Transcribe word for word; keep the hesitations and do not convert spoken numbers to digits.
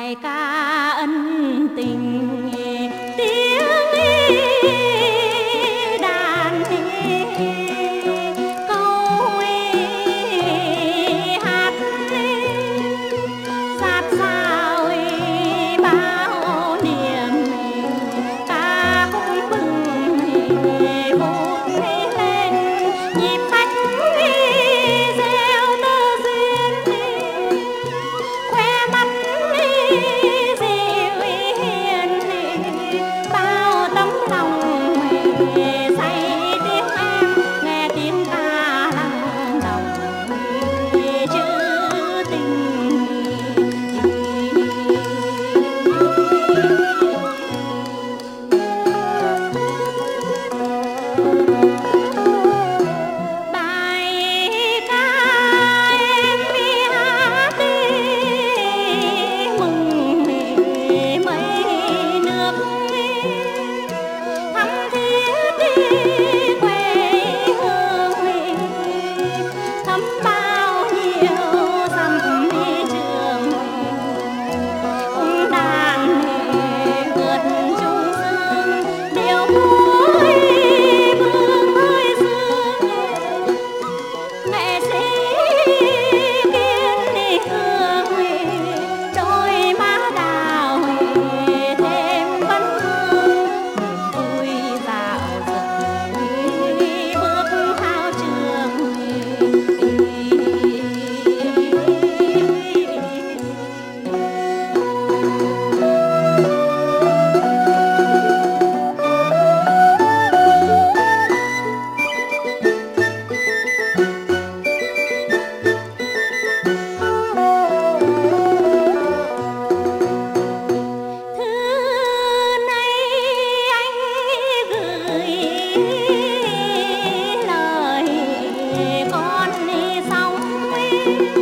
bài ca ân tình tiếng đàn câu hát sát sao bao niềm ca cũng bừng vút lên nhịp phách reo tơ duyên khoe mắt dịu hiền bao tấm lòng say tiếng em nghe tiếng ca lắng đồng chữ tình. Bài ca em đi hát mừng mấy nước thắm thiết quê hương thấm bao nhiêu dặm trường cung đàn vượt trung dương điệu múa vương ơi dương nghệ sĩ kiên hương đôi má đào thêm vấn hương vui dạo dực bước thao trường. Thư này anh gửi lời con đi xong